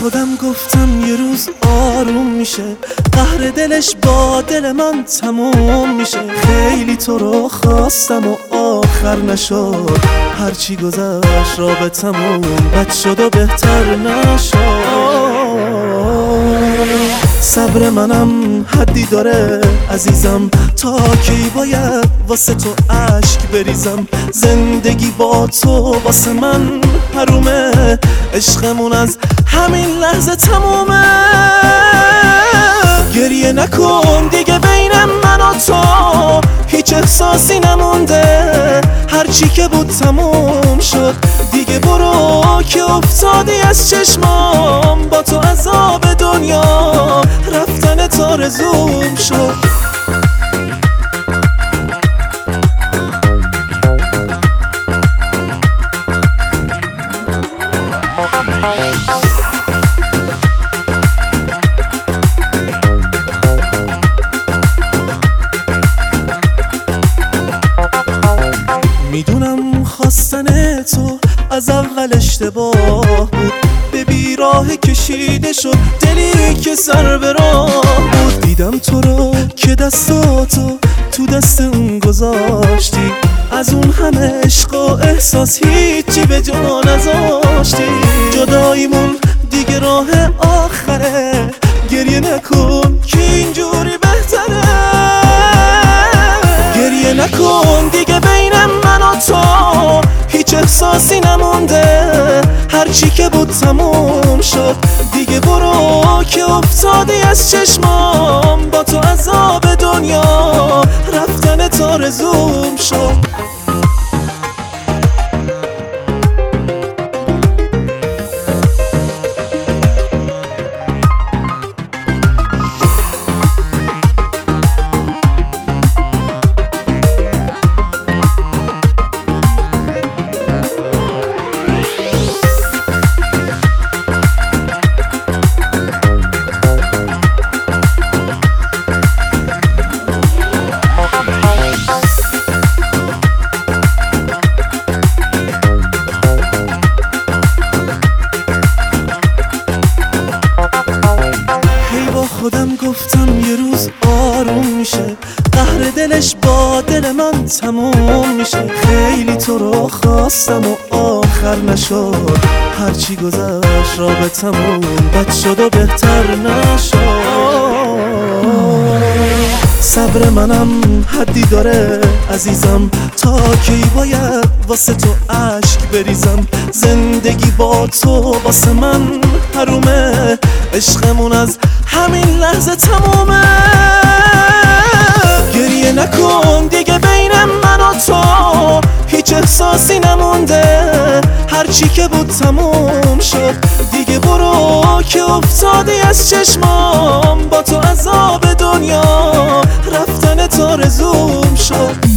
خودم گفتم یه روز آروم میشه، قهر دلش با دل من تموم میشه. خیلی تو رو خواستم و آخر نشد، هرچی گذشت رابطمون بد شد و بهتر نشد. صبر منم حدی داره عزیزم، تا کی باید واسه تو اشک بریزم؟ زندگی با تو واسه من حرومه، عشقمون از همین لحظه تمومه. گریه نکن دیگه، بین من و تو هیچ احساسی نمونده، هرچی که بود تموم شد دیگه. برو که افتادی از چشمام، با تو عذاب دنیا رفتن تا رزوم شد. میدونم خواستن تو از اول اشتباه بود، به بیراه کشیده شد دلی که سر به راه بود. دیدم تو رو که دستاتو تو دست اون گذاشتی، از اون همه عشق و احساس هیچی به جا نذاشتی. جداییمون دیگه راه آخره، گریه نکن که اینجوری بهتره. گریه نکن دیگه، بین من و تو هیچ احساسی نمونده، هرچی که بود تموم شد دیگه. برو که افتادی از چشمام، با تو عذاب دنیا رفتن تا رزوم شد. خودم گفتم یه روز آروم میشه، قهر دلش با دل من تموم میشه. خیلی تو رو خواستم و آخر نشد، هرچی گذشت رابطمون بد شد و بهتر نشد. صبر منم حدی داره عزیزم، تا کی باید واسه تو اشک بریزم؟ زندگی با تو واسه من حرومه، عشقمون از همین لحظه تمومه. گریه نکن دیگه، بین من و تو هیچ احساسی نمونده، هرچی که بود تموم شد دیگه. برو که افتادی از چشمام، با تو عذاب دنیا رفتن تا رزوم شد.